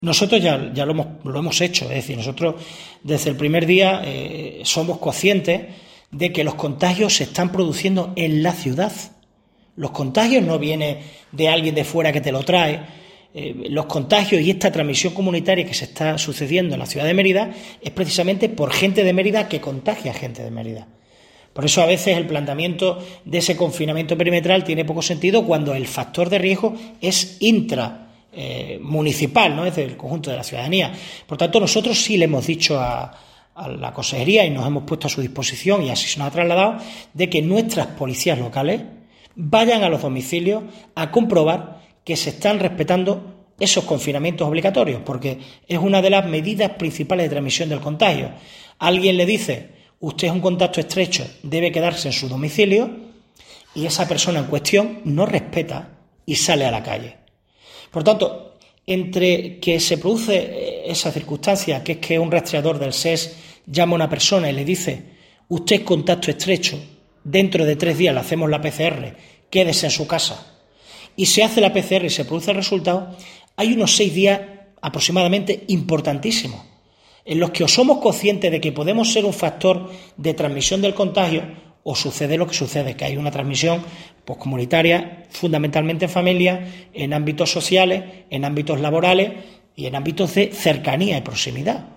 Nosotros ya lo hemos hecho, es decir, nosotros desde el primer día somos conscientes de que los contagios se están produciendo en la ciudad. Los contagios no vienen de alguien de fuera que te lo trae. Los contagios y esta transmisión comunitaria que se está sucediendo en la ciudad de Mérida es precisamente por gente de Mérida que contagia a gente de Mérida. Por eso a veces el planteamiento de ese confinamiento perimetral tiene poco sentido cuando el factor de riesgo es municipal, ¿no? Es del conjunto de la ciudadanía. Por tanto, nosotros sí le hemos dicho a la consejería y nos hemos puesto a su disposición, y así se nos ha trasladado, de que nuestras policías locales vayan a los domicilios a comprobar que se están respetando esos confinamientos obligatorios, porque es una de las medidas principales de transmisión del contagio. Alguien le dice: usted es un contacto estrecho, debe quedarse en su domicilio, y esa persona en cuestión no respeta y sale a la calle. Por tanto, entre que se produce esa circunstancia, que es que un rastreador del SES llama a una persona y le dice: usted es contacto estrecho, dentro de 3 días le hacemos la PCR, quédese en su casa, y se hace la PCR y se produce el resultado, hay unos 6 días aproximadamente importantísimos, en los que o somos conscientes de que podemos ser un factor de transmisión del contagio, o sucede lo que sucede, que hay una transmisión comunitaria, fundamentalmente en familias, en ámbitos sociales, en ámbitos laborales y en ámbitos de cercanía y proximidad.